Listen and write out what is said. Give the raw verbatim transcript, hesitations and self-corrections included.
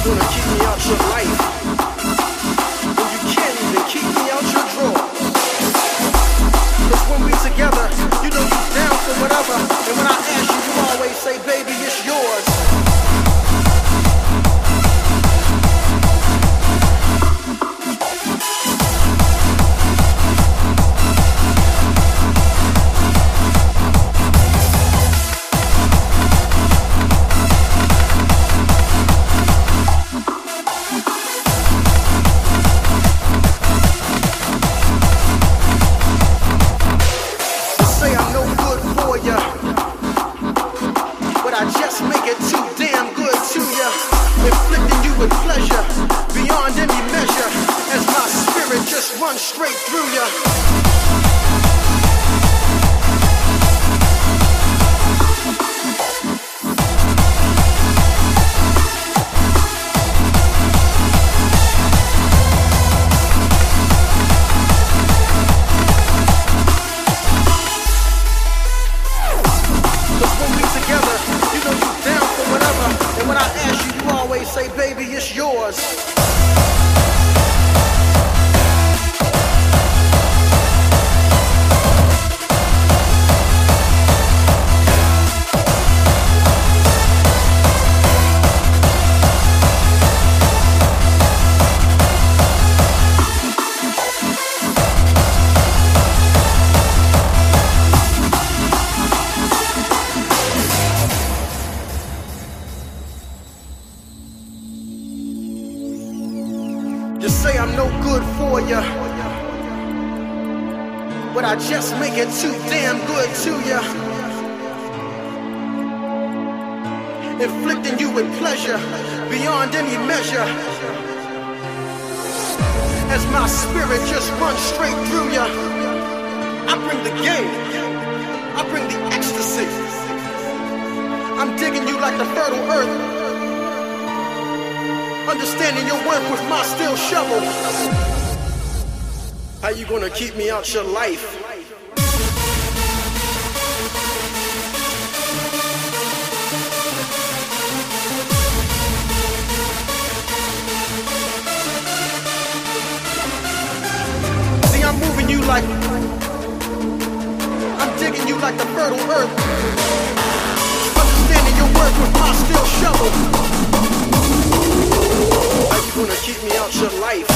gonna keep me out your life when you can't even keep me out your drawer? Cause when we together, you know you down for whatever. And when I ask you, you always say, baby, it's yours. Run straight through ya. Cause when we together, you know you down for whatever. And when I ask you, you always say, baby, it's yours. Just say I'm no good for ya, but I just make it too damn good to ya. Inflicting you with pleasure beyond any measure, as my spirit just runs straight through ya. I bring the game, I bring the ecstasy. I'm digging you like the fertile earth, understanding your work with my steel shovel. How you gonna keep me out your life? See, I'm moving you like, I'm digging you like the fertile earth, understanding your work with my steel shovel. How you gonna keep me out your life?